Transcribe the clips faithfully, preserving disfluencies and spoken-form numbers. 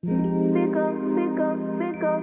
Fica, fica, fica.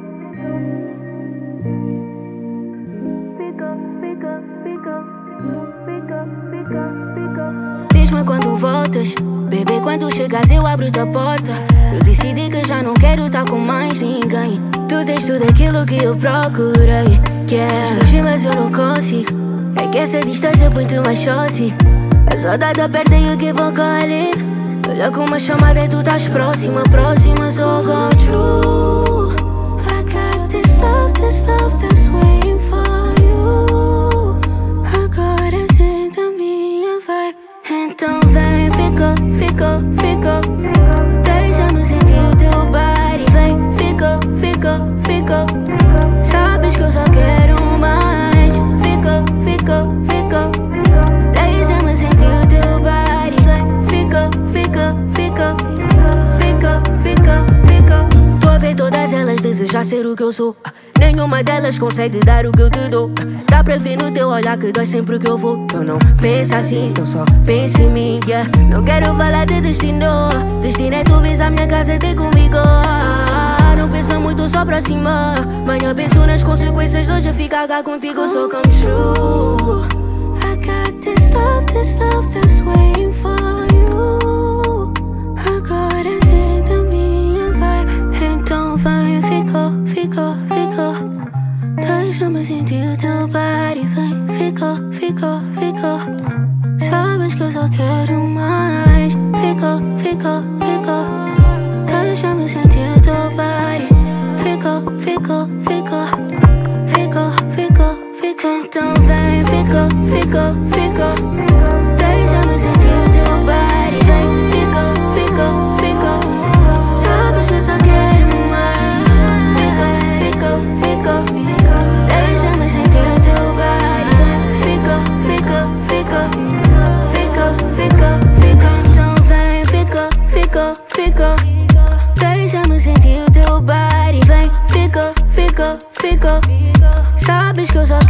Fica, fica, fica. Fica, fica, fica. Diz-me quando voltas, bebê, quando chegas eu abro tua porta. Eu decidi que já não quero estar com mais ninguém. Tu tens tudo aquilo que eu procurei. Queres fugir mas eu não consigo. É que essa distância põe-te mais sócio. A saudade aperta e o que vou cair. Olha com uma chamada e tu estás próxima, próxima, so go true. I got this love, this love that's waiting for you. Agora sente a minha vibe. Então vem, fica, fica, fica. Deixa-me sentir o teu body. Vem, fica, fica, fica. Sabes que eu só quero mais. Fica, fica, fica. Deixa-me sentir o teu body. Vem, fica, fica, fica. Fica, fica, fica. Tô a ver todas elas desejar ser o que eu sou. Nenhuma delas consegue dar o que eu te dou. Dá pra ver no teu olhar que dói sempre que eu vou. Eu não penso assim, então só penso em mim, yeah. Não quero falar de destino. Destino é tu vis a minha casa e ter comigo. Não pensa muito só pra cima. Manhã penso nas consequências de hoje ficar cá contigo, so come true. I got this love, this love that's waiting for you. Agora sente a minha vibe. Então vem, fica, fica, fica. Deixa-me sentir o teu body. Vem, fica, fica, fica. Sabes que eu só quero mais. Fica, fica, fica. Deixa-me sentir o teu body. Fica, fica, fica. Fica, fica, fica. Então vem, fica, fica, fica. Deixa-me sentir o teu body. Vem, fica, fica, fica. Sabes que eu só quero mais. Fica, fica, fica. Deixa-me sentir o teu body. Fica, fica, fica. Fica, fica, fica. Então vem, fica, fica, fica. Deixa-me sentir o teu body. Vem, fica, fica, fica. Sabes que eu só